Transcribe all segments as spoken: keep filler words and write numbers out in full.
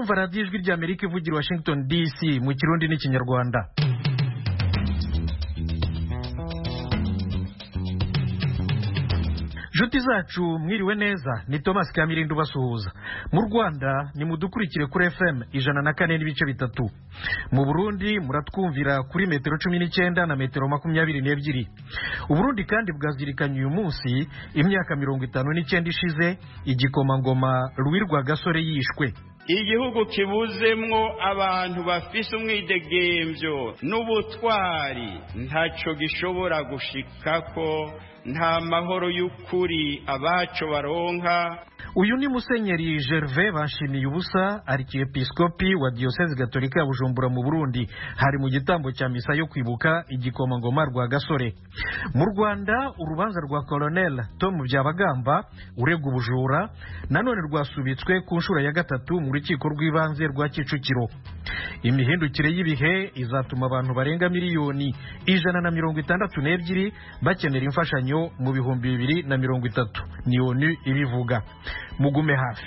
kumva radiyo ijwi rya Amerika ivugira Washington D C mu Kirundi n'Ikinyarwanda. Juti zacu mwiriwe neza, ni Thomas Kamirindu basuhuza. Mu Rwanda ni mudukurikire kuri F M ijana na kane n'ibice bitatu. Mu Burundi muratwumvira kuri metero cumi n'icyenda na metero makumyabiri n'ebyiri. Uburundi kandi bwazirikanye uyu munsi imyaka mirongo itanu n'icyenda ishize igikomangoma Louis Rwagasore yishwe. Igihugu kibuzemwo abantu bafise umwidegemvyo n'ubutwari ntaco gishobora gushikako, nta mahoro y'ukuri abaco baronka. Uyu ni Musenyeri Gervais Banshimiye ubusa, arikiepiskopi wa Diocese Gatolika ya Bujumbura mu Burundi, hari mu gitambo cya misa yo kwibuka igikomangoma Rwagasore. Mu Rwanda urubanza rwa Colonel Tom Byabagamba urega ubujura nanone rwasubitswe ku nshuro ya gatatu mu rukiko rw'ibanze rwa Kicukiro. Imihindukire y'ibihe izatuma abantu barenga miliyoni ijana na mirongo itandatu n'ebyiri bakenera imfashanyo mu bihumbi bibiri na mirongo itatu, ni ONU ibivuga. Mugume hafi.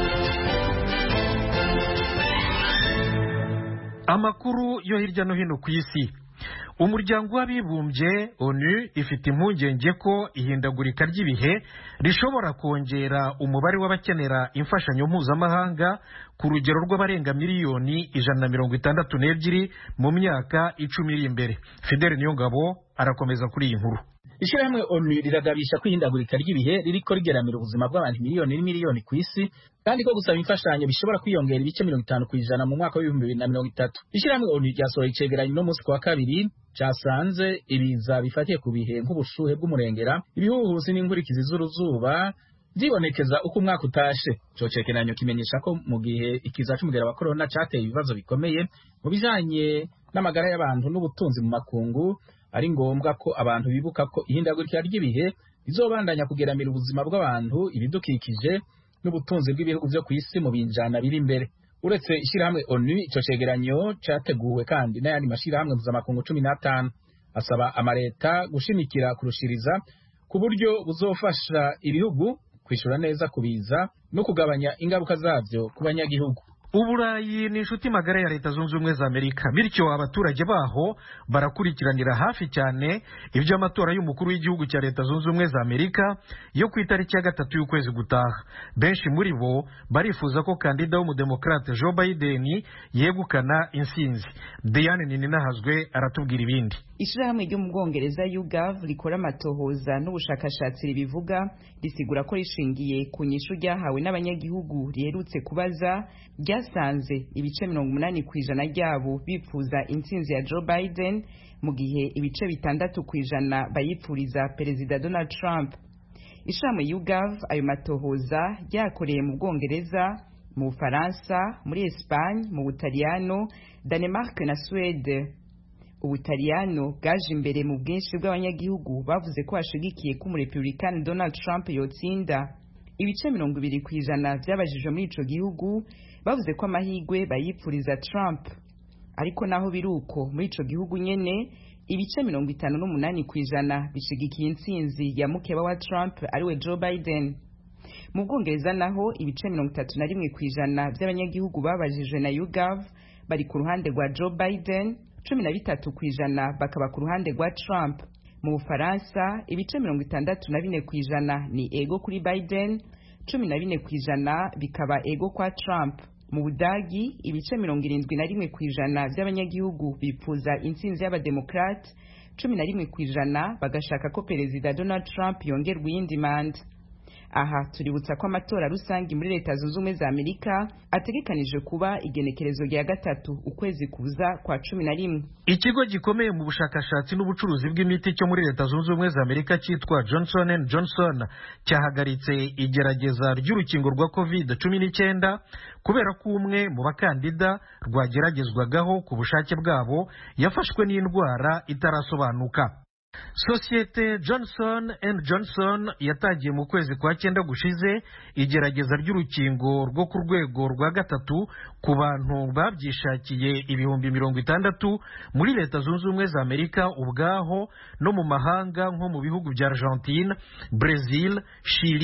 Amakuru yo hirya no hino ku isi. Umuryango w'abibumbye ONU ifite impungenge ko ihindagurika ry'ibihe rishobora kongera umubare w'abakenera imfashanyo mpuzamahanga ku rugero rw'abarenga miliyoni ijana na mirongo itandatu n'ebyiri mu myaka icumi iri imbere. Fidel Niyongabo arakomeza kuri iyi nkuru. Ishirahamwe ONU riragabisha kwihindagurika ry'ibihe ririko rigeramira ubuzima bw'abantu miliyoni n'imiliyoni ku isi, kandi ko gusaba imfashanyo bishobora kwiyongera ibice mirongo itanu kw'ijana mu mwaka w'ibihumbi bibiri na mirongo itatu. Ishirahamwe ONU ryasohoye icegeranyo no munsi wa kabiri casanze ibiza bifatiye ku bihe nk'ubushuhe bw'umurengera, ibihuhusi n'inkurikizi z'uruzuba vyibonekeza uko umwaka utashe. Ico cegeranyo kimenyesha ko mu gihe ikiza c'umugera wa corona cateye ibibazo bikomeye mu bijanye n'amagara y'abantu n'ubutunzi mu makungu, ari ngombwa ko abantu bibuka ko ihindagurika ry'ibihe bizobandanya kugeramira ubuzima bw'abantu, ibidukikije n'ubutunzi bw'ibihugu vyo ku isi mu binjana biri imbere. Uretse ishirahamwe ONU, ico cegeranyo categuwe kandi n'ayandi mashirahamwe mpuzamakungu cumi n'atanu asaba amareta gushimikira kurushiriza ku buryo buzofasha ibihugu kwishura neza kubiza no kugabanya ingaruka zavyo ku banyagihugu. Uburayi ni inshuti magara ya Leta Zunze Ubumwe za Amerika, bityo abaturage baho barakurikiranira hafi cyane ibyo amatora y'umukuru w'igihugu cya Leta Zunze Ubumwe za Amerika yo ku itariki ya gatatu y'ukwezi gutaha. Benshi muri bo barifuza ko kandida w'umudemokrate Joe Biden yegukana insinzi. Diane Nininahazwe aratubwira ibindi. Ishirahamwe ryo mu Bwongereza YouGov rikora amatohoza n'ubushakashatsi ribivuga risigura ko rishingiye ku nyishu ryahawe n'abanyagihugu riherutse kubaza, ryasanze ibice mirongo umunani kw'ijana ryabo bipfuza intsinzi ya Joe Biden mu gihe ibice bitandatu kw'ijana bayipfuriza Perezida Donald Trump. Ishirahamwe YouGov ayo matohoza ryakoreye mu Bwongereza, mu Bufaransa, muri Espagne, mu Butaliyano, Danemark na Swede. Ubutaliyano bwaje imbere mu bwinshi bw'abanyagihugu bavuze ko bashigikiye ko umurepublikani Donald Trump yotsinda. Ibice mirongo ibiri kw'ijana byabajijwe muri ico gihugu bavuze ko amahigwe bayipfuriza Trump. Ariko naho biruko muri ico gihugu nyene ibice mirongo itanu n'umunani kw'ijana bishigikiye intsinzi ya mukeba wa Trump ariwe Joe Biden. Mu Bwongereza naho ibice mirongo itatu na rimwe kw'ijana by'abanyagihugu babajijwe na YouGov bari ku ruhande rwa Joe Biden, cumi na bitatu kw'ijana bakaba ku ruhande rwa Trump. Mu Bufaransa ibice mirongo itandatu na bine kw'ijana ni ego kuri Biden, cumi na bine kw'ijana bikaba ego kwa Trump. Mu Budagi ibice mirongo irindwi na rimwe kw'ijana by'abanyagihugu bipfuza intsinzi y'abademokrate, cumi na rimwe kw'ijana bagashaka ko Perezida Donald Trump yongerwa iyindi manda. Aha tuributsa ko amatora rusangi muri Leta Zunze Ubumwe za Amerika ategekanije kuba igenekerezo rya gatatu ukwezi kuza kwa cumi na rimwe. Ikigo gikomeye mu bushakashatsi n'ubucuruzi bw'imiti cyo muri Leta Zunze Ubumwe za Amerika cyitwa Johnson and Johnson cyahagaritse igerageza ry'urukingo rwa covid cumi n'icyenda kubera ko umwe mu bakandida rwageragezwagaho ku bushake bwabo yafashwe n'indwara itarasobanuka. Sosiyete Johnson and Johnson yatangiye mu kwezi kwa cyenda gushize igerageza ry'urukingo rwo ku rwego rwa gatatu ku bantu babyishakiye ibihumbi mirongo itandatu muri Leta Zunze Ubumwe za Amerika ubwaho no mu mahanga nko mu bihugu bya Argentine, Brazil, Chile,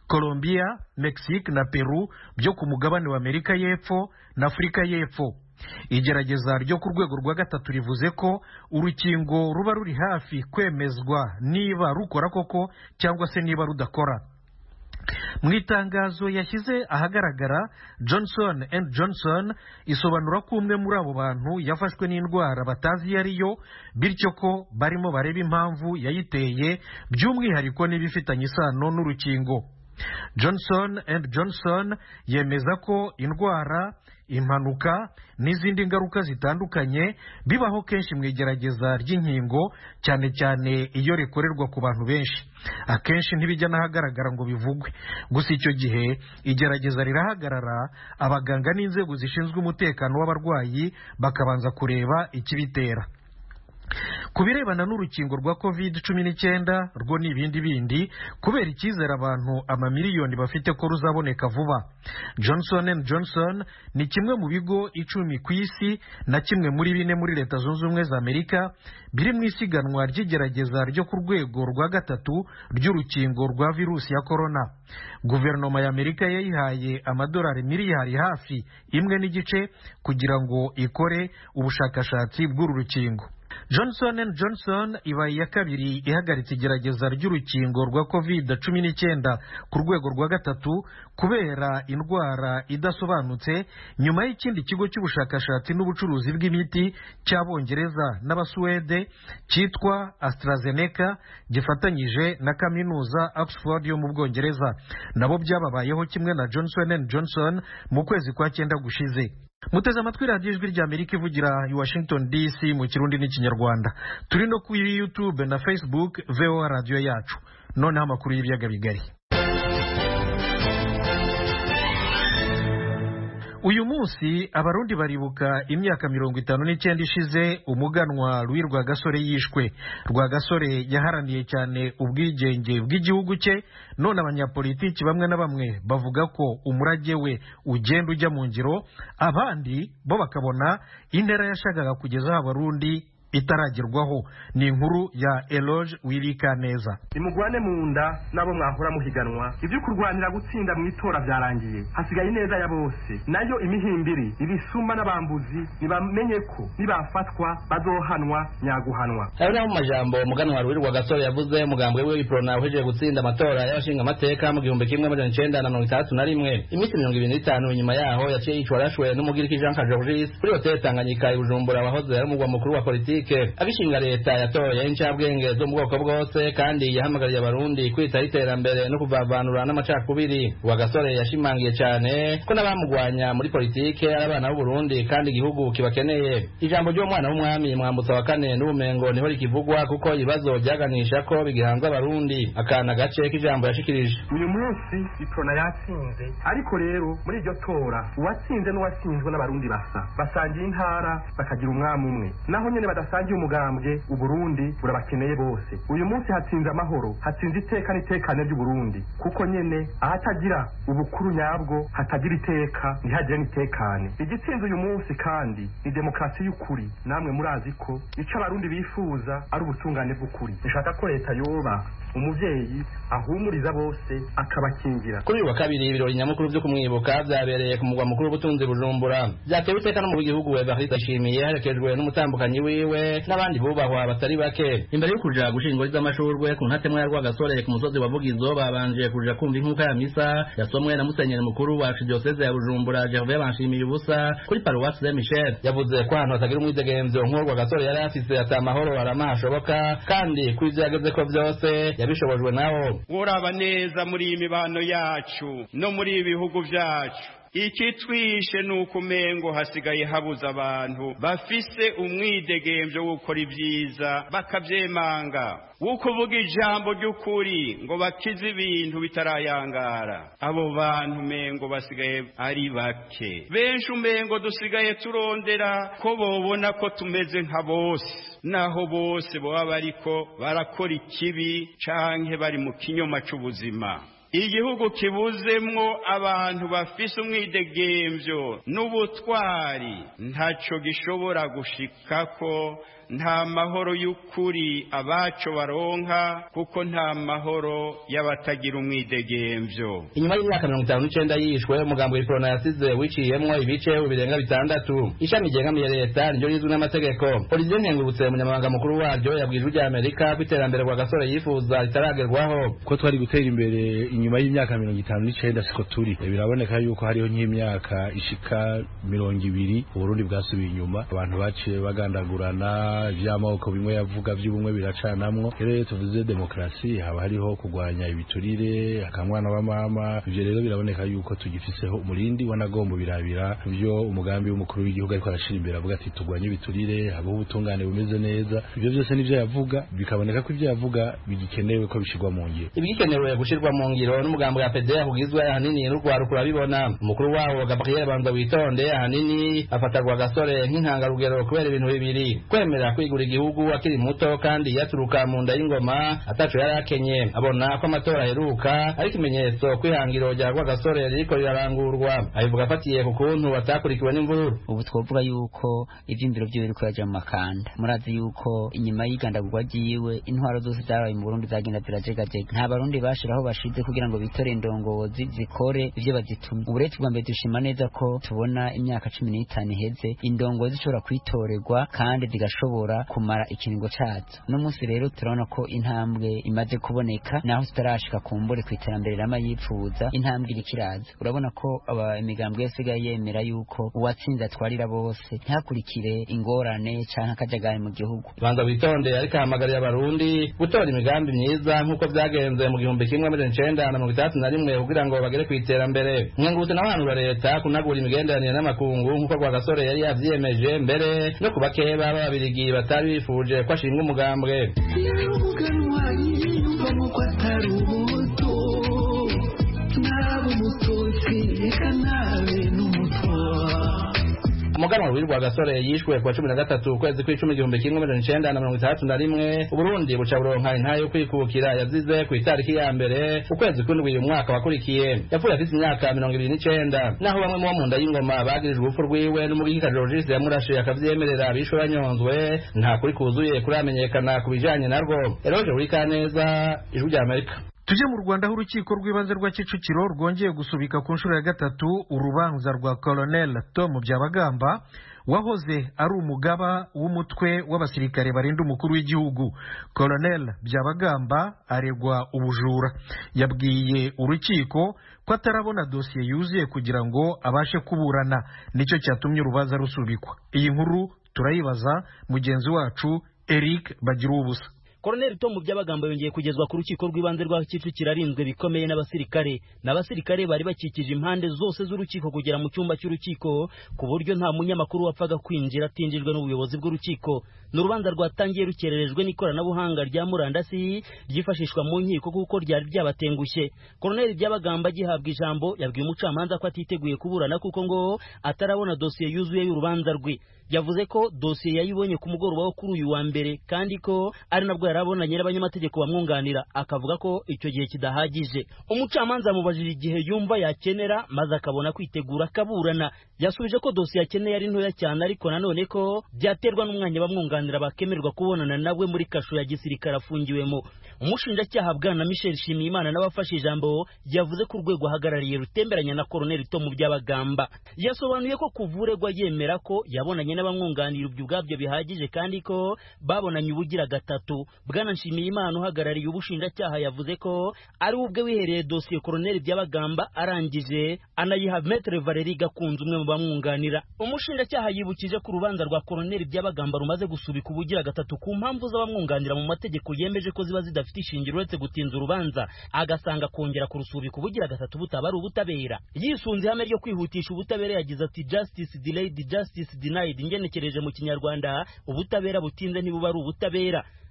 Colombia, Mexique na Peru byo ku mugabane wa Amerika y'Epfo na Afurika y'Epfo. Igerageza ryo ku rwego rwa gatatu rivuze ko urukingo ruba ruri hafi kwemezwa niba rukora koko cyangwa se niba rudakora. Mu itangazo yashyize ahagaragara, Johnson and Johnson isobanura ko umwe muri abo bantu yafashwe n'indwara batazi iyo ariyo, bityo ko barimo bareba impamvu yayiteye, by'umwihariko n'ibifitanye isano n'urukingo. Johnson and Johnson yemeza ko indwara, impanuka n'izindi ngaruka zitandukanye bibaho kenshi mu igerageza ry'inkingo, cyane cyane iyo rikorerwa ku bantu benshi. Akenshi ntibijya n'ahagaragara ngo bivugwe, gusa icyo gihe igerageza rirahagarara, abaganga n'inzego zishinzwe umutekano w'abarwayi bakabanza kureba ikibitera. Ku birebana n'urukingo rwa covid cumi n'icyenda rwo n'ibindi bindi, kubera icyizere abantu amamiliyoni bafite ko ruzaboneka vuba, Johnson and Johnson ni kimwe mu bigo icumi ku isi na kimwe muri bine muri Leta Zunze Ubumwe za Amerika biri mu isiganwa ry'igerageza ryo ku rwego rwa gatatu ry'urukingo rwa virusi ya korona. Guverinoma ya Amerika yayihaye amadolari miliyari hafi imwe n'igice kugira ngo ikore ubushakashatsi bw'uru rukingo. Johnson and Johnson ibaye iya kabiri ihagaritse igerageza ry'urukingo rwa covid cumi n'icyenda ku rwego rwa gatatu kubera indwara idasobanutse, nyuma y'ikindi kigo cy'ubushakashatsi n'ubucuruzi bw'imiti cy'Abongereza n'Abasuwede cyitwa AstraZeneca gifatanyije na kaminuza Oxford yo mu Bwongereza, nabo byababayeho kimwe na Johnson and Johnson mu kwezi kwa cyenda gushize. Muteze amatwi radiyo ijwi rya Amerika ivugira i Washington D C mu Kirundi n'Ikinyarwanda. Turi no kuri YouTube na Facebook V O A radio yacu. Noneho amakuru y'ibiyaga bigari. Uyu munsi abarundi baribuka imyaka mirongo itanu n'icyenda ishize umuganwa Louis Rwagasore yishwe. Rwagasore yaharaniye cyane ubwigenge bw'igihugu cye, none abanyapolitiki bamwe na bamwe bavuga ko umurage we ugenda ujya mu ngiro, abandi bo bakabona intera yashakaga kugezaho abarundi itaragerwaho. Ni inkuru ya Eloge Wirikaneza. Imugwane mu nda nabo mwahora muhiganwa, ibyo kurwanira gutsinda mu itora byarangiye, hasigaye neza ya bose. Nayo imihimbiri ibisuma n'abambuzi nibamenye ko nibafatwa bazohanwa nyaguhanwa. Ayo mu majambo umuganwa Louis Rwagasore yavuze umugambwe we w'iprona uhejeje gutsinda amatora y'abashinga amateka mu gihumbi kimwe amajana icenda na mirongo itandatu na rimwe. Iminsi mirongo ibiri n'itanu inyuma yaho yaciye yicwa arashwe n'umugiriki Jean Kajogis kuri hoteli Tanganyika i Bujumbura, wahoze ari umugwa mukuru wa politike. Abishinga leta yatoye incabwenge zo mu bwoko bwose kandi yahamagariye abarundi kwita iterambere no kuvavanura n'amacakubiri. Rwagasore yashimangiye cyane ko n'abamugwanya muri politike ari abana b'u Burundi kandi igihugu kibakeneye. Ijambo ry'umwana w'umwami Mwambutsa wa kane n'ubumengo niho rikivugwa kuko ibibazo byaganisha ko bigihanze abarundi. Akana gace k'ijambo yashikirije: uyu munsi iprona yatsinze, ariko rero muri iryo tora uwatsinze n'uwatsinzwe n'abarundi basa basangiye intara bakagira umwami umwe, naho nyene badasangiye umugambwe u Burundi burabakeneye bose. Uyu munsi hatsinze amahoro, hatsinze iteka n'itekane ry'u Burundi, kuko nyene ahatagira ubukuru nyabwo hatagira iteka ntihagire n'itekane. Igitsinze uyu munsi kandi ni demokarasi y'ukuri, namwe murazi ko ico abarundi bifuza ari ubutungane bw'ukuri. Nshaka ko leta yoba umuvyeyi ahumuriza bose akabakingira. Kuri uyu wa kabiri ibirori nyamukuru byo kumwibuka byabereye ku mugwa mukuru w'ubutunzi Bujumbura. Byatewe iteka no mu gihugu Evariste Ndayishimiye yaherekejwe n'umutambukanyi wiwe n'abandi bubahwa batari bake. Imbere yo kuja gushingura iz'amashurwe ku ntatemwa ya Rwagasore ku musozi wa Vugizo, babanje kuja kumva inkuka ya misa yasomwe na musenyeri mukuru wa Archdiocese ya Bujumbura Gervais Banshimiye ubusa kuri Paroisse Saint Michel. Yavuze ko ahantu hatagira umwidegemvyo nk'uwo Rwagasore yari afise ata mahoro aramahashoboka, kandi ko ivyo yageze ko vyose yabishobojwe nawo. Uraba neza muri iyi mibano yacu no muri ibihugu vyacu, ikitwishe nuko umengo hasigaye habuza abantu bafise umwidegemvyo wo gukora ibyiza bakavyemanga, wo kuvuga ijambo ry'ukuri ngo bakize ibintu bitarayangara. Abo bantu umengo basigaye ari bake. Benshi umengo dusigaye turondera ko bobona ko tumeze nka bose, naho bose boba bariko barakora ikibi canke bari mu kinyoma c'ubuzima. Igihugu kibuzemwo abantu bafise umwidegemvyo n'ubutwari ntaco gishobora gushikako nta mahoro y'ukuri abaco baronka kuko nta mahoro y'abatagira umwidegemvyo. Inyuma y'imyaka mirongo itanu n'icenda yishwe umugambi w'Iprona yasize wiciyemwo ibice birenga bitandatu. Ishami ryegamiye leta niryo rizwi n'amategeko. Olivier Nkengurutse umunyamabanga mukuru waryo yabwije ijwi Amerika ko iterambere kwa Gasore yifuza ritaragerwaho. Ko twari gutera imbere inyuma y'imyaka mirongo itanu n'icenda siko turi. Biraboneka yuko hariho nk'imyaka ishika mirongo ibiri Uburundi bwasubiye inyuma, abantu baciye bagandagurana, ivy'amoko bimwe yavuga vy'ubumwe biracanamwo. Rero tuvuze demokrasi haba hariho kugwanya ibiturire, akamwana wa mama. Ivyo rero biraboneka yuko tugifiseho umurindi wanagombo birabira ivyo umugambi w'umukuru w'igihugu ariko arashira imbere avuga ati tugwanye ibiturire, habo ubutungane bumeze neza. Ivyo byose nivyo yavuga, bikaboneka ko ivyo yavuga bigikenewe ko bishirwa mu ngiro. Ibigikenewe gushirwa mu ngiro n'umugambi wa P D kugizwe ahanini n'urwaruko rabibona. Umukuru wawo Gabriel Banza witonde ahanini afatarwa Gasore nk'intangarugero kubera ibintu bibiri: kwemera kwigura igihugu akiri muto kandi yaturuka mu nda y'ingoma ataco yari akenye. Abona ko amatora aheruka ari ikimenyetso kwihangiro rya Gasore ririko rirarangurwa. Abivuga afatiye ku kuntu batakurikiwe n'imvururu. Ubu twovuga yuko ivy'imbiro byo biriko yaja mu makanda. Murazi yuko inyuma y'igandagurwa ryiwe intwaro zose zarabaye mu Burundi zagenda zirajegajega. Nta barundi bashiraho bashize kugira ngo bitore indongozi zikore ivyo bazitumye. Ubureti bwa mbere dushima neza ko tubona imyaka cumi n'itanu iheze indongozi zishobora kwitorerwa kandi zigashobora kumara ikiringo cazo. No munsi rero turabona ko intambwe imaze kuboneka naho tutarashika kumbure kwiterambere rama yipfuza intambwe irikiraza. Urabona ko aba imigambwe yasigaye yemera yuko uwatsinze atwarira bose ntakurikire ingorane canke akajagari mu gihugu. Banza witonde ariko ahamagarira abarundi gutora imigambi myiza nkuko vyagenze mu gihumbi kimwe amajana icenda na mirongo itandatu na rimwe kugira ngo bagere kwiterambere. Nkengurutse n'abantu ba leta kunagura imigenderanire n'amakungu nkuko kwa Gasore yari yavyiyemeje mbere no kubakeba b'ababirigi batari bifuje ko ashimwe umugambwe. Umuganwa w'irwa Gasore yishwe kwa cumi na gatatu ukwezi kw'icumi igihumbi kimwe amajana icenda na mirongo itandatu na rimwe. Uburundi buca buronka intahe yo kwikukira yazize ku itariki ya mbere ukwezi kw'indwi uyu mwaka wakurikiye. Yapfuye afise imyaka mirongo ibiri n'icenda, naho bamwe mu munda y'ingoma bagirijwe urupfu rwiwe n'umugika Georges yamurashe akavyemerera bishwe banyonzwe. Nta kuri kuzuye kuramenyekana ku bijanye narwo. Eroje Urikaneza, Ijwi rya Amerika. Tuje mu Rwanda aho urukiko rw'ibanze rwa Kicukiro rwongeye gusubika ku nshuro ya gatatu urubanza rwa Colonel Tom Byabagamba wahoze ari umugaba w'umutwe w'abasirikare barinda umukuru w'igihugu. Colonel Byabagamba aregwa ubujura. Yabwiye urukiko ko atarabona dosiye yuzuye kugira ngo abashe kuburana, nicyo cyatumye urubanza rusubikwa. Iyi nkuru turayibaza mugenzi wacu Eric Bagirubusa. Colonel Tom Byabagamba yongeye kugezwa ku rukiko rw'ibanze rwa Kicukiro arinzwe bikomeye n'abasirikare. N'abasirikare bari bakikije impande zose z'urukiko kugera mu cyumba cy'urukiko ku buryo nta munyamakuru wapfaga kwinjira atinjijwe n'ubuyobozi bw'urukiko. N'urubanza rwatangiye rukererejwe n'ikoranabuhanga rya murandasi ryifashishwa mu nkiko kuko ryari ryabatengushye. Colonel Byabagamba gihabwa ijambo yabwiye umucamanza ko atiteguye kuburana kuko ngo atarabona dosiye yuzuye y'urubanza rwe. Yavuze ko dosiye yayibonye ku mugoroba wo kuri uyu wa mbere kandi ko ari nabwo yarabonanye n'abanyamategeko bamwunganira, akavuga ko icyo gihe kidahagije. Umucamanza amubajije igihe yumva yakenera maze akabona kwitegura akaburana. Yasubije ko dosiye akeneye ari ntoya cyane ariko nanone ko byaterwa n'umwanya bamwunganira bakemerwa kubonana nawe muri kasho ya gisirikare afungiwemo. Umushinjacyaha Bwana Michel Shimimana n'abafashe ijambo yavuze ko urwego ahagarariye rutemberanya na Colonel Tom Byabagamba. Yasobanuye ko kuvuregwa yemera ko yabonanye n'abamwunganira ibyo ubwabyo bihagije kandi ko babonanye ubugira gatatu. Bwana Nshimiyimana uhagarariye ubushinjacyaha yavuze ko ari ubwe wihereye dosiye Colonel Byabagamba arangije anayiha Maître Valerie Gakunze umwe mu bamwunganira. Umushinjacyaha yibukije ko urubanza rwa Colonel Byabagamba rumaze gusubika ubugira gatatu ku mpamvu z'abamwunganira mu mategeko yemeje ko ziba zidafite ishingiro uretse gutinza urubanza, agasanga kongera kurusubika ubugira gatatu butaba ari ubutabera. Yisunze ihame ryo kwihutisha ubutabera yagize ati justice delayed, justice denied. Ingenekereje mu Kinyarwanda ubutabera butinze ntibuba ari ubutabera.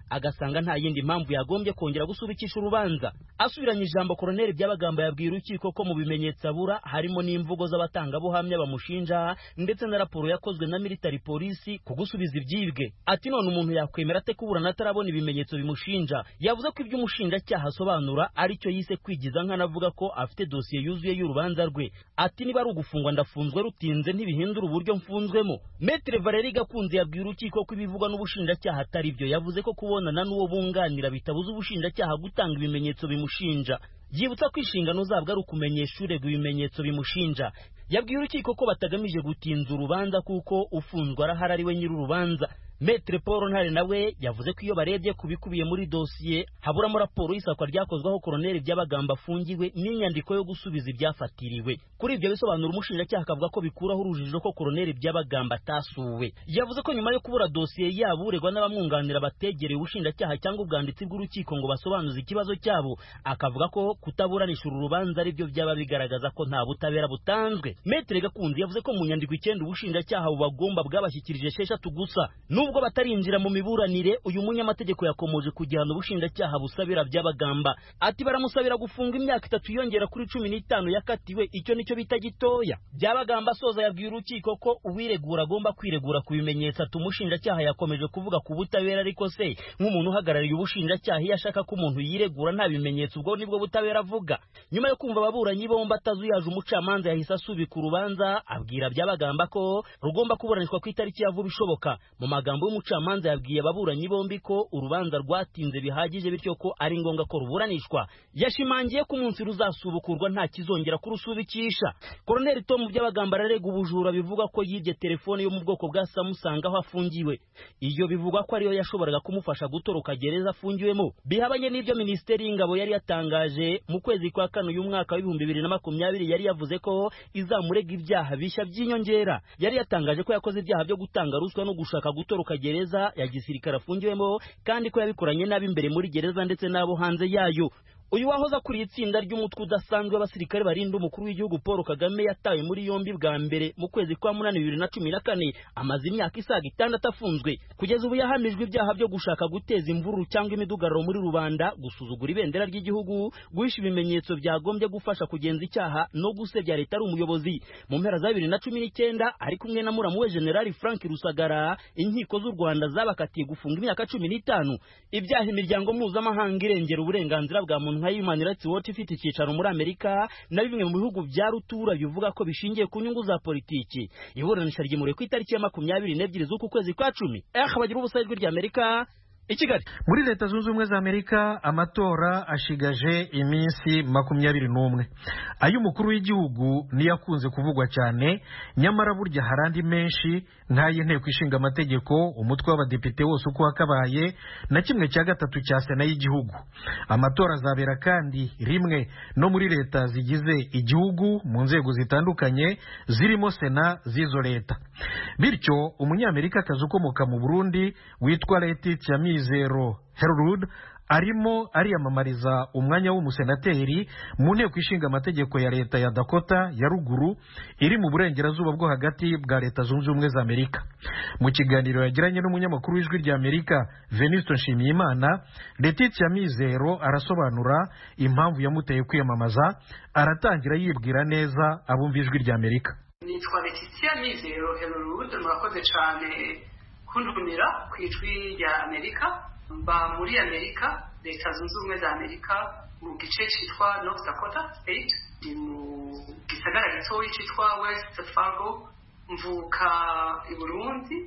agasanga nta yindi mpamvu yagombye kongera gusubikisha urubanza. Asubiranye ijambo, Koloneli Byabagamba yabwiye urukiko ko mu bimenyetso abura harimo n'imvugo z'abatangabuhamya bamushinja ndetse na raporo yakozwe na military police ku gusubiza ibyibwe. Ati none umuntu yakwemera ate kuburana atarabona ibimenyetso bimushinja? Yavuze ko ibyo umushinjacyaha asobanura ari cyo yise kwigiza nk'anavuga ko afite dosiye yuzuye y'urubanza rwe. Ati niba ari ugufungwa ndafunzwe rutinze ntibihindura uburyo mfunzwemo. Maître Valérie Gakunzi yabwiye urukiko ko ibivugwa n'ubushinjacyaha atari byo. Yavuze ko kubonana n'uwo bunganira bitabuza ubushinjacyaha gutanga ibimenyetso bimushinja. Yibutsa ko inshingano zabwo ari ukumenyesha uregwa ibimenyetso bimushinja. Yabwiye urukiko ko batagamije gutinza urubanza kuko ufunzwe arahari ari we nyir'urubanza. Maître Paul Ntare nawe yavuze ko iyo barebye kubikubiye muri dosiye haburamo raporo y'isakwa ryakozweho Koloneli Byabagamba afungiwe n'inyandiko yo gusubiza ibyafatiriwe. Kuri ibyo bisobanura umushinjacyaha akavuga ko bikuraho urujijo ko Koloneli Byabagamba atasuwe. Yavuze ko nyuma yo kubura dosiye yabo uregwa n'abamwunganira bategereye ubushinjacyaha cyangwa ubwanditsi bw'urukiko ngo basobanuze ikibazo cyabo, akavuga ko kutaburanisha uru rubanza ari byo byaba bigaragaza ko nta butabera butanzwe. Maître Gakunzi yavuze ko mu nyandiko icyenda ubushinjacyaha bubagomba bwabashyikirije esheshatu gusa. Nubwo batarinjira mu miburanire, uyu munyamategeko yakomoje ku gihano ubushinjacyaha busabira Byabagamba. Ati baramusabira gufunga imyaka itatu yongera kuri cumi n'itanu yakatiwe, icyo nicyo bita gitoya. Byabagamba asoza yabwiye urukiko ko uwiregura agomba kwiregura ku bimenyetso. Ati umushinjacyaha yakomeje kuvuga ku butabera, ariko se nk'umuntu uhagarariye ubushinjacyaha iyo ashaka ko umuntu yiregura nta bimenyetso, ubwo nibwo butabera avuga. Nyuma yo kumva ababuranyi bombi atazuyaje, umucamanza yahise asubika urubanza abwira Byabagamba ko rugomba kuburanishwa ku itariki ya vuba ishoboka. Mu magambo y'umucamanza yabwiye ababuranyi bombi ko urubanza rwatinze bihagije bityo ko ari ngombwa ko ruburanishwa. Yashimangiye ko umunsi ruzasubukurwa nta kizongera kurusubikisha. Koloneli Tom Byabagamba ararega ubujura bivuga ko yibye telefone yo mu bwoko bwa Samsung aho afungiwe. Iyo bivuga ko ariyo yashoboraga kumufasha gutoroka gereza afungiwemo. Bihabanye n'ibyo Minisiteri y'Ingabo yari yatangaje mu kwezi kwa kane uyu mwaka w'ibihumbi bibiri na makumyabiri, yari yavuze ko izamurega ibyaha bishya by'inyongera. Yari yatangaje ko yakoze ibyaha byo gutanga ruswa no gushaka gutoroka gereza ya gisirikare afungiwemo, kandi ko yabikoranye nabi imbere muri gereza ndetse n'abo hanze yayo. Uyu wahoze akuriye itsinda ry'umutwe udasanzwe w'abasirikare barinda umukuru w'igihugu Paul Kagame yatawe muri yombi bwa mbere mu kwezi kwa munani bibiri na cumi na kane, amaze imyaka isaga itandatu afunzwe. Kugeza ubu yahamijwe ibyaha byo gushaka guteza imvururu cyangwa imidugararo muri rubanda, gusuzugura ibendera ry'igihugu, guhisha ibimenyetso byagombye gufasha kugenza icyaha no gusebya leta ari umuyobozi. Mu mpera za bibiri na cumi n'icyenda ari kumwe na muramu we General Frank Rusagara, inkiko z'u Rwanda zabakatiye gufunga imyaka cumi n'itanu. Ibyaha imiryango mpuzamahanga irengera uburenganzira bwa muntu nka Human Rights Watch ifite icyicaro muri Amerika na bimwe mu bihugu bya rutura bivuga ko bishingiye ku nyungu za politiki. Iburanisha ryimuriwe ku itariki ya makumyabiri n'ebyiri z'uku kwezi kwa cumi. Eh bagira ubusa ijwi rya Amerika i Kigali. Muri Leta Zunze Ubumwe za Amerika amatora ashigaje iminsi makumyabiri n'umwe. Ay'umukuru w'igihugu niyo akunze kuvugwa cyane, nyamara burya harandi menshi nk'ay'inteko ishinga amategeko, umutwe w'abadepite wose uko wakabaye na kimwe cya gatatu cya sena y'igihugu. Amatora azabera kandi rimwe no muri leta zigize igihugu mu nzego zitandukanye zirimo sena z'izo leta. Bityo umunyamerika akazi ukomoka mu Burundi witwa Letitia Mizero Herrud arimo ariyamamariza umwanya w'umusenateri mu nteko ishinga amategeko ya leta ya Dakota ya ruguru iri mu burengerazuba bwo hagati bwa Leta Zunze Ubumwe za Amerika. Mu kiganiro yagiranye n'umunyamakuru w'ijwi rya Amerika Venuste Nshimiyimana, Letitia Mizero arasobanura impamvu yamuteye kwiyamamaza, aratangira yibwira neza abumva ijwi rya Amerika. Nitwa Letitia Mizero Herrud, murakoze cyane kundumira ku ijwi rya Amerika. Mba muri Amerika, Leta Zunze Ubumwe za Amerika, mu gice cyitwa North Dakota State, ni mu gisagara gitoya cyitwa West Fargo. Mvuka i Burundi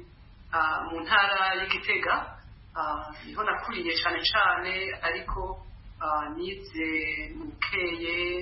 mu ntara y'Igitega, niho nakuriye cyane cyane, ariko nize mu Bukeye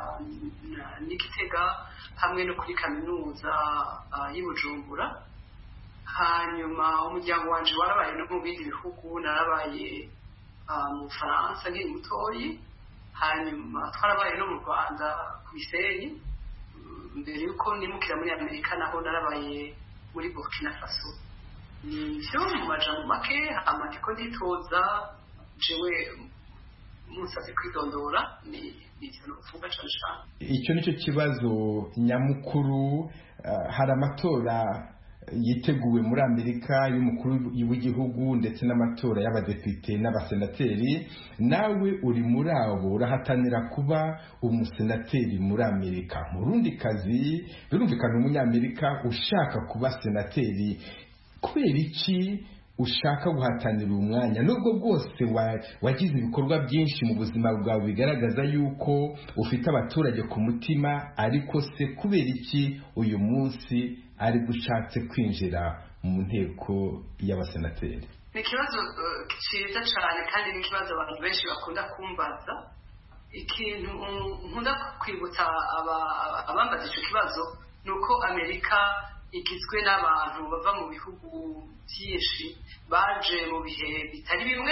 n'Igitega hamwe no kuri kaminuza y'i Bujumbura. Hanyuma umuryango wanje warabaye no mu bindi bihugu, narabaye mu Faransa nkiri mutoyi, hanyuma twarabaye no mu Rwanda ku Gisenyi. Mbere yuko nimukira muri Amerika naho narabaye muri Burkina Faso. Nivyo mu majambo make, amatiko nditoza jewe musabye kwidondora ni ikintu uvuga cyane cyane. Icyo nicyo kibazo nyamukuru. Hari amatora yiteguwe muri Amerika y'umukuru w'igihugu ndetse n'amatora y'abadepite n'abasenateri, nawe uri muri abo urahatanira kuba umusenateri muri Amerika. Mu rundi kazi birumvikana umunyamerika ushaka kuba senateri, kubera iki ushaka guhatanira umwanya? Nubwo bwose wagize ibikorwa byinshi mu buzima bwawe bigaragaza yuko ufite abaturage ku mutima, ariko se kubera iki uyu munsi ari gushatse kwinjira mu nteko y'abasenateri? Ni ikibazo cyiza cyane kandi ni ikibazo abantu benshi bakunda kumbaza. Ikintu nkunda kwibutsa abambaza icyo kibazo ni uko Amerika igizwe n'abantu bava mu bihugu byinshi baje mu bihe bitari bimwe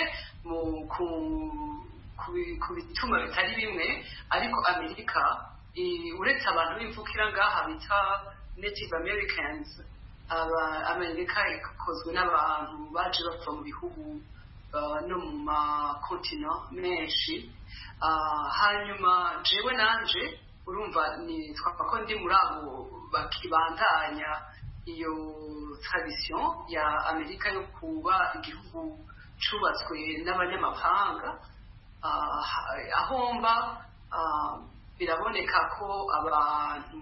ku bituma bitari bimwe, ariko Amerika uretse abantu b'imvukira ngaha bita Native Americans, Amerika ikozwe n'abantu baje bava mu bihugu no mu makontina menshi. Hanyuma jewe nanje urumva ni twapfa ko ndi muri abo bakibandanya iyo tradition ya Amerika yo kuba igihugu cyubatswe n'abanyamahanga. Aho mba biraboneka ko abantu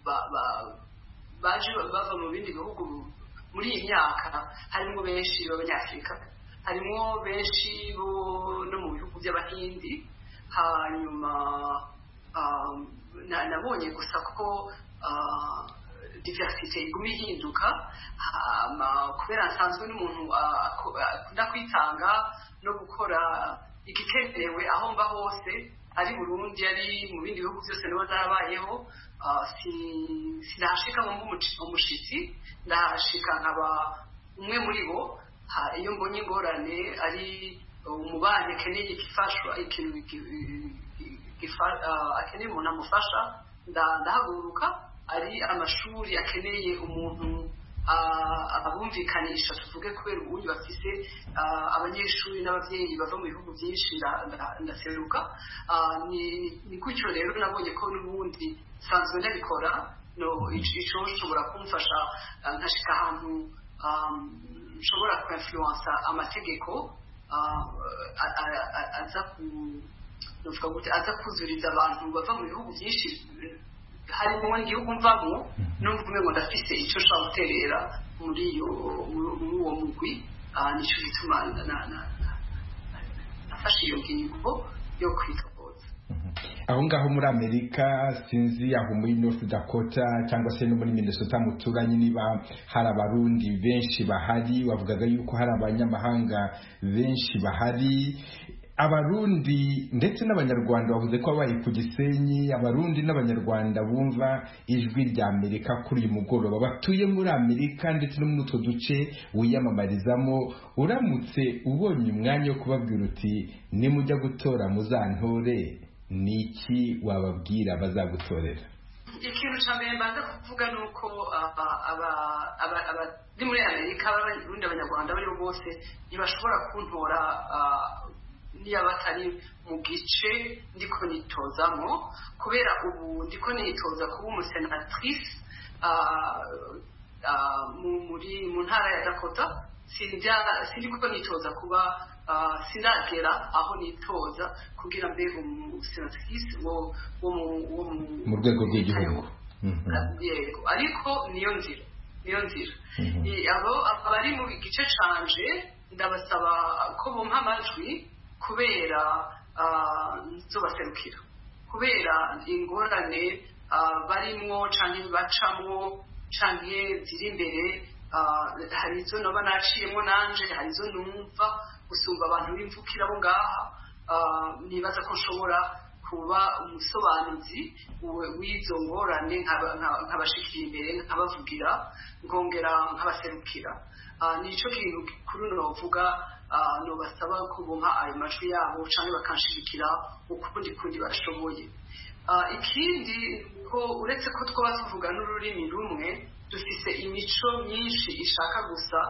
baje bava mu bindi bihugu muri iyi myaka harimo benshi b'Abanyafurika, harimo benshi bo no mu bihugu by'Abahindi. Hanyuma nabonye gusa ko diversite iguma ihinduka, kubera nsanzwe n'umuntu akunda kwitanga no gukora igikenewe aho mba hose, ari Burundi ari mu bindi bihugu byose niba narabayeho. Sinashika ngo umushitsi, ndashika nkaba umwe muri bo. Iyo mbonye ingorane ari umubane akeneye igifashwa, ikintu akeneye umuntu amufasha, ndahaguruka. Ari amashuri akeneye umuntu abumvikanisha, tuvuge kubera ubundi bafise abanyeshuri n'ababyeyi bava mu bihugu byinshi, ndaseruka. Ni gutyo rero nabonye ko n'ubundi nsanzwe ndabikora, ico nshobora kumfasha nkashika ahantu nshobora kwinfluensa amategeko aza kuzuriza abantu bava mu bihugu byinshi harimo n'igihugu mvamo, numva umengo ndafise icyo nshobora guterera muri uwo mugwi. Nicyo gituma nafashe iyo ngingo yo kwitoza. Aho ngaho muri Amerika, sinzi aho muri North Dakota cyangwa se no muri Minnesota muturanye, niba hari abarundi benshi bahari, wavugaga yuko hari abanyamahanga benshi bahari. Abarundi ndetse n'abanyarwanda bavuze ko babaye ku Gisenyi, abarundi n'abanyarwanda bumva ijwi rya Amerika kuri uyu mugoroba batuye muri Amerika ndetse no muri utwo duce wiyamamarizamo, uramutse ubonye umwanya wo kubabwira uti nimujya gutora muzantore, niki wababwira bazagutorera? Ikintu cya mbere mbanza kuvuga ni uko abari muri Amerika, abarundi, abanyarwanda bari bose ntibashobora kuntora niya batari mu gice ndiko nitozamo, kubera ubu ndiko nitoza kuba umusenatrice muri mu ntara ya Dakota. Sindi kuko nitoza kuba sindagera aho nitoza kugira mbe umusenatrice wo mu rwego rw'igihugu. Yego, ariko niyo nzira niyo nzira abo abari mu gice canje ndabasaba ko bumpa amajwi, kubera nzobaserukira, kubera ingorane barimwo canke bacamwo canke ziri imbere. Hari izo naba naciyemo nanje, hari izo numva gusumba abantu b'imvukira bo ngaha. Nibaza ko nshobora kuba umusobanuzi w'izo ngorane, nkabashikira imbere, nkabavugira, nkongera nkabaserukira. Nico kintu kuri novuga, nobasaba ko bumpa ayo majwi yabo canke bakanshigikira ukundi kundi bashoboye. Ikindi ko uretse ko twaba tuvuga n'ururimi rumwe, dufise imico myinshi ishaka gusa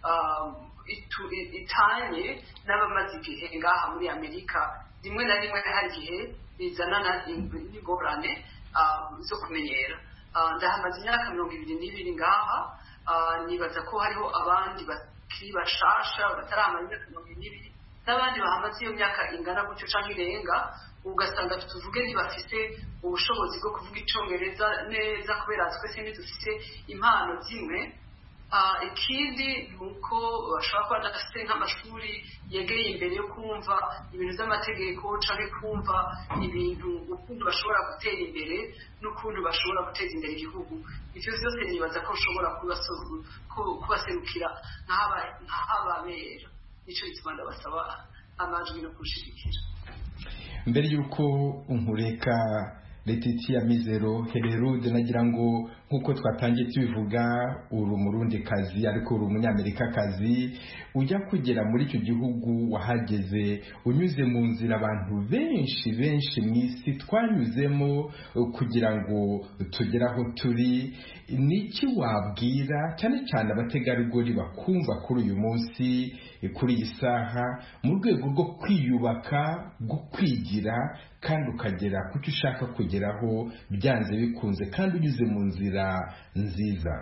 itanye n'abamaze igihe ngaha muri Amerika. Rimwe na rimwe hari igihe bizanana n'ingorane zo kumenyera. Ndahamaze imyaka mirongo ibiri n'ibiri ngaha, nibaza ko hariho abandi bakiri bashasha bataramara imyaka mirongo ibiri n'abandi bahamaze iyo myaka ingana gutyo cyangwa irenga ugasanga tuvuge ntibafise ubushobozi bwo kuvuga icyongereza neza kubera twese ntidufise impano zimwe. Ikindi ni uko bashobora kuba badafite nk'amashuri yegeye imbere yo kumva ibintu by'amategeko cyangwa kumva ibintu ukuntu bashobora gutera imbere n'ukuntu bashobora guteza imbere igihugu. Ibyo byose nibaza ko ushobora kubaserukira nk'ababera. Nicyo gituma ndabasaba amajwi no kushigikira. Mbere y'uko unkureka Letitia Mizero Heberude nagira ngo nkuko twatangiye tubivuga uri umurundi kazi ariko uri umunyamerika kazi ujya kugera muri icyo gihugu wahageze unyuze mu nzira abantu benshi benshi mu isi twanyuzemo kugira ngo tugere aho turi. Niki wabwira cyane cyane abategarugori bakumva kuri uyu munsi kuri iyi saha mu rwego rwo kwiyubaka rwo kwigira kandi ukagera ku cyo ushaka kugeraho byanze bikunze kandi unyuze mu nzira nziza?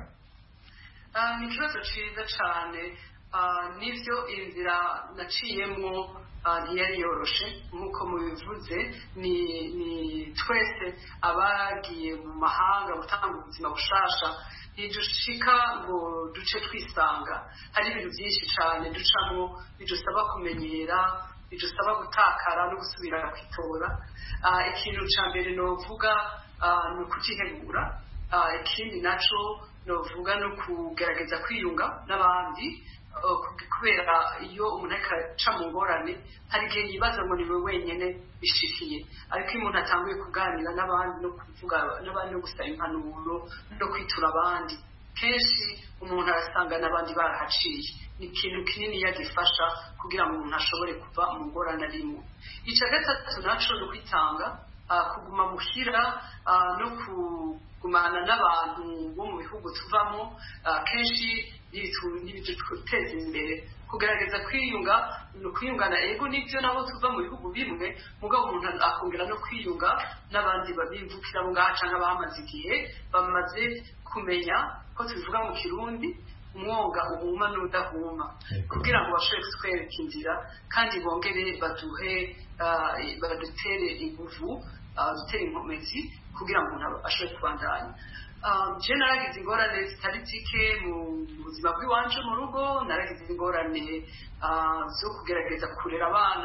Ni ikibazo cyiza cyane. Nibyo inzira naciyemo ntiyari yoroshe nk'uko mubivuze. Ni twese abagiye mu mahanga gutanga ubuzima bushasha ntidushika ngo duce twisanga. Hari ibintu byinshi cyane ducamo bidusaba kumenyera, bidusaba gutakara no gusubira kwitora. Ikintu cya mbere novuga ni ukutihebura. Ikindi naco novuga no kugerageza kwiyunga n'abandi kubera iyo umuntu aca mu ngorane hari igihe yibaza ngo ni we wenyine bishikiye, ariko iyo umuntu atanguye kuganira n'abandi no kuvuga n'abandi no gusaba impanuro no kwitura abandi kenshi umuntu arasanga n'abandi barahaciye. Ni ikintu kinini yagifasha kugira ngo umuntu ashobore kuva mu ngorane arimo. Icya gatatu naco ni ukwitanga, kuguma muhira no kugumana n'abantu bo mu bihugu tuvamo kenshi ntibiduteza imbere. Kugerageza kwiyunga ni ukwiyungana ego nibyo nabo tuva mu bihugu bimwe mugabo umuntu akongera no kwiyunga n'abandi babimvukira abo ngaha cyangwa bamaze igihe bamaze kumenya ko tubivuga mu Kirundi umwonga uhuma n'udahuma kugira ngo bashobore kutwereka inzira kandi bongere baduhe badutere ingufu dutere inkomezi kugira ngo umuntu ashobore kubandanya. Je naragize ingorane zitari zike mu buzima bw'iwanje mu rugo. Naragize ingorane zo kugerageza kurera abana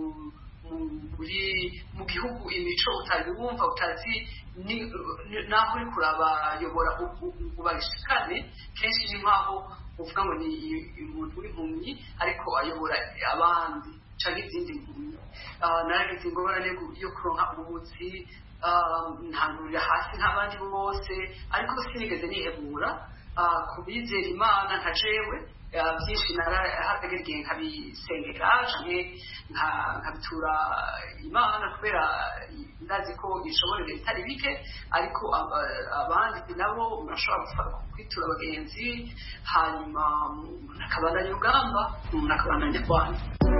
mu gihugu imico utayumva utazi naho uri kurabayobora ubashikane. Kenshi ni nkaho uvuga ngo ni umuntu w'impumyi ariko ayobora abandi cyangwa izindi mpumyi. Naragize ingorane yo kuronka ubuvuzi ntangurira hasi nk'abandi bose ariko sinigeze nihebura kubizera Imana nka jewe. Byinshi narahagerageje nkabisengera canke nkabitura Imana kubera ndazi ko ishoborera bitari bike, ariko abandi nabo murashobora kwitura abagenzi hanyuma nakabandanya urugamba nakabandanya kwana.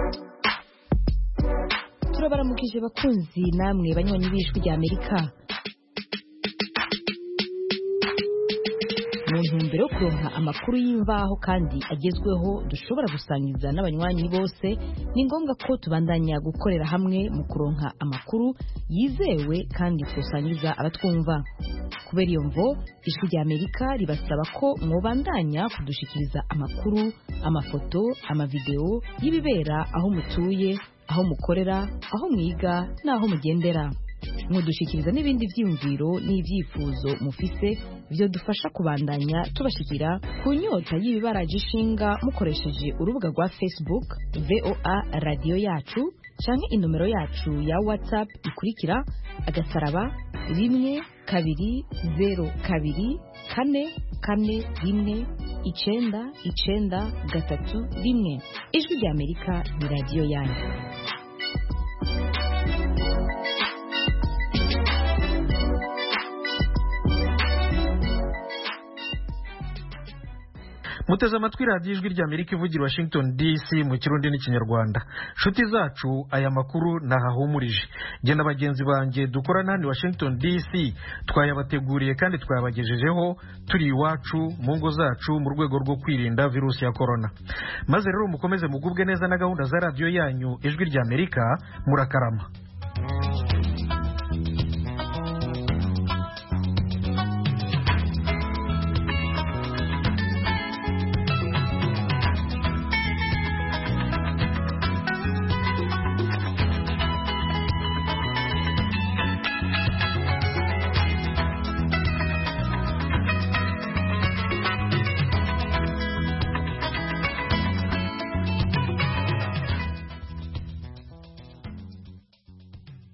Turabaramukije bakunzi namwe banywanyi b'ijwi rya Amerika. Mu ntumbero yo kuronka amakuru y'imvaho kandi agezweho dushobora gusangiza n'abanywanyi bose, ni ngombwa ko tubandanya gukorera hamwe mu kuronka amakuru yizewe kandi tusangiza abatwumva. Kubera iyo mvo ijwi rya Amerika ribasaba ko mwobandanya kudushikiriza amakuru, amafoto, amavideo y'ibibera aho mutuye, aho mukorera, aho mwiga n'aho mugendera. Mudushikiriza n'ibindi vyiyumviro n'ivyifuzo mufise byo dufasha kubandanya tubashikira ku nyota y'ibibaraje ishinga mukoresheje urubuga rwa Facebook V O A radio yacu canke inomero yacu ya WhatsApp ikurikira agasaraba rimwe kabiri zero kabiri kane kane rimwe icenda icenda gatatu rimwe. Ijwi rya Amerika ni radio yanyu. muteze amatwi radiyo ijwi rya Amerika ivugira Washington D C mu kirundi n'ikinyarwanda. Nshuti zacu, aya makuru nahahumurije. Jye na bagenzi banjye dukorana hano Washington D C twayabateguriye kandi twayabagejejeho turi iwacu mu ngo zacu mu rwego rwo kwirinda virusi ya corona. Maze rero mukomeze mugubwe neza na gahunda za radiyo yanyu ijwi rya Amerika. Murakarama.